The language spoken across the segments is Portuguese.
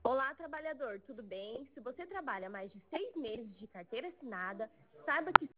Olá, trabalhador, tudo bem? Se você trabalha mais de 6 meses de carteira assinada, saiba que...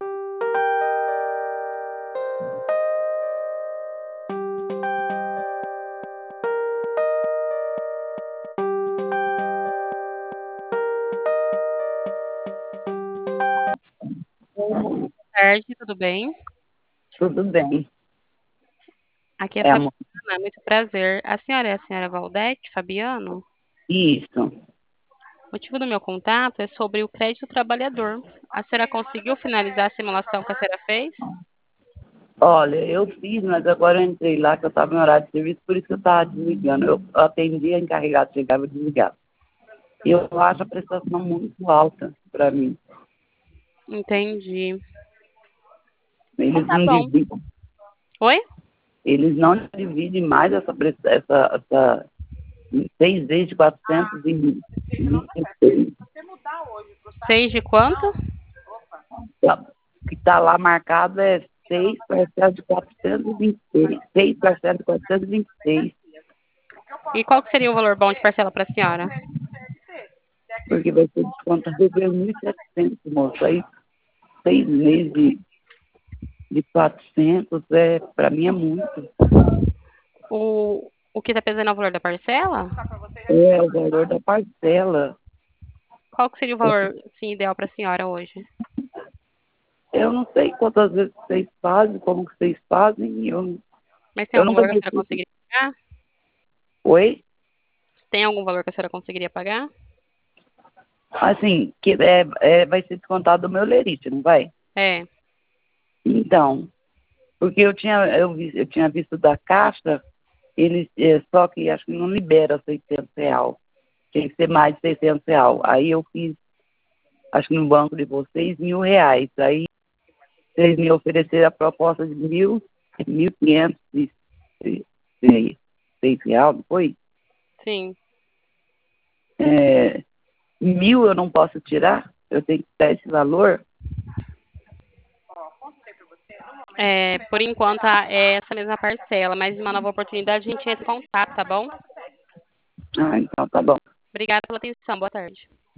Boa tarde, tudo bem? Tudo bem. Aqui é É, amor. Fabiana, muito prazer. A senhora é a senhora Valdete Fabiano? Isso. O motivo do meu contato é sobre o crédito trabalhador. A senhora conseguiu finalizar a simulação que a senhora fez? Olha, eu fiz, mas agora eu entrei lá que eu estava em horário de serviço, por isso que eu estava desligando. Eu atendi a encarregada, chegava e desligava. Eu acho a prestação muito alta para mim. Entendi. Então Eles tá não bom. dividem, Oi? eles não dividem mais essa em 6 vezes de 426. 6 de quanto? O que está lá marcado é 6 parcelas de 426. 6 parcelas de 426. E qual que seria o valor bom de parcela para a senhora? Porque vai ser descontado, eu ganho 1.700, moço. Aí, 6 meses de 400, para mim é muito. O que está pesando é o valor da parcela? É o valor da parcela. Qual que seria o valor, sim, ideal para a senhora hoje? Eu não sei quantas vezes vocês fazem, como que vocês fazem, Mas tem eu algum nunca valor que a vi. senhora conseguiria pagar? Oi? Tem algum valor que a senhora conseguiria pagar? Assim, vai ser descontado do meu lerite, não vai? É. Então, porque eu tinha visto da Caixa, eles, só que acho que não libera R$ 600. Tem que ser mais de R$ 600. Aí eu fiz, acho que no banco de vocês, R$ 1.000. Aí vocês me ofereceram a proposta de 1.506 reais, não foi? Sim. 1.000 eu não posso tirar? Eu tenho que dar esse valor? Por enquanto é essa mesma parcela, mas em uma nova oportunidade a gente entra em contato, tá bom? Ah, então tá bom. Obrigada pela atenção. Boa tarde.